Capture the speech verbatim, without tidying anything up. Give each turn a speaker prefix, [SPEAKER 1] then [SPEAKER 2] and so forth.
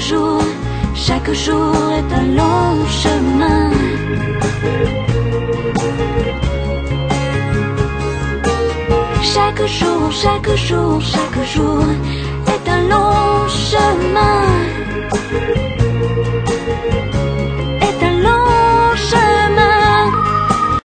[SPEAKER 1] jour, chaque jour est un long chemin. Chaque jour, chaque jour, chaque jour,